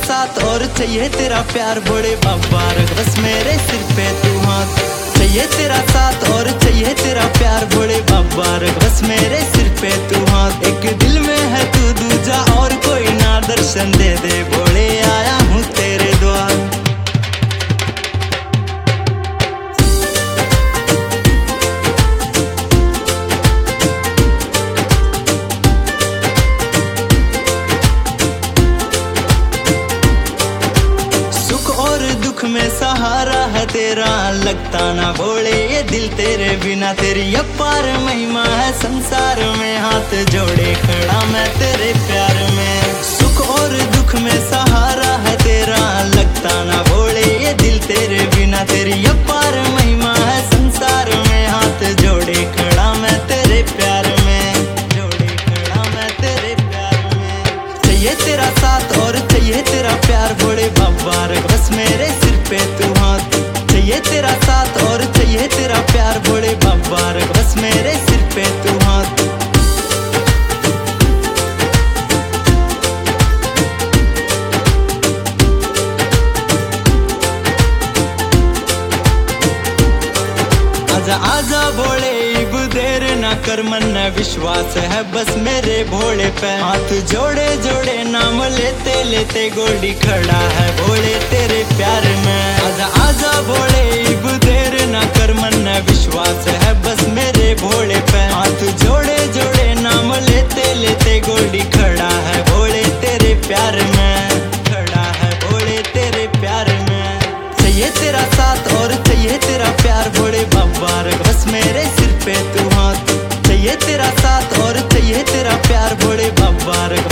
साथ और चाहिए तेरा प्यार भोले बाबा रख बस मेरे सिर पे तू हाथ। चाहिए तेरा साथ और चाहिए तेरा प्यार भोले बाबा रख बस मेरे सिर पे तू हाथ। एक दिल में है तू दूजा और कोई ना, दर्शन दे दे भोले आया हूँ तेरे द्वार। दुख में सहारा है तेरा, लगता ना भोले ये दिल तेरे बिना। तेरी अपार महिमा है संसार में, हाथ जोड़े खड़ा मैं तेरे प्यार में। सुख और दुख में सहारा है तेरा, लगता ना भोले ये दिल तेरे बिना। तेरी अपार महिमा है संसार में, हाथ जोड़े खड़ा मैं तेरे प्यार में। जोड़े खड़ा मैं तेरे प्यार में। चाहिए तेरा साथ और चाहिए तेरा प्यार भोले बाबा रख बस मेरे सिर पे तू हाथ। चाहिए तेरा साथ और चाहिए तेरा प्यार भोले बाबा रख बस मेरे सिर पे तू हाथ। आजा आजा भोले इब देर ना कर, मन में विश्वास है बस मेरे भोले पे। हाथ जोड़े जोड़े नाम लेते लेते गोल्डी खड़ा है भोले तेरे प्यार में। आजा आजा भोले इब देर ना कर, मन में विश्वास है बस मेरे भोले पे। हाथ जोड़े जोड़े नाम लेते लेते गोल्डी खड़ा है भोले तेरे प्यार में। खड़ा है भोले तेरे प्यार में। चाहिए तेरा साथ और चाहिए तेरा प्यार भोले बाबा रख बस मेरे सिर पे तू हाथ। चाहिए तेरा साथ और चाहिए तेरा प्यार भोले बाबा रख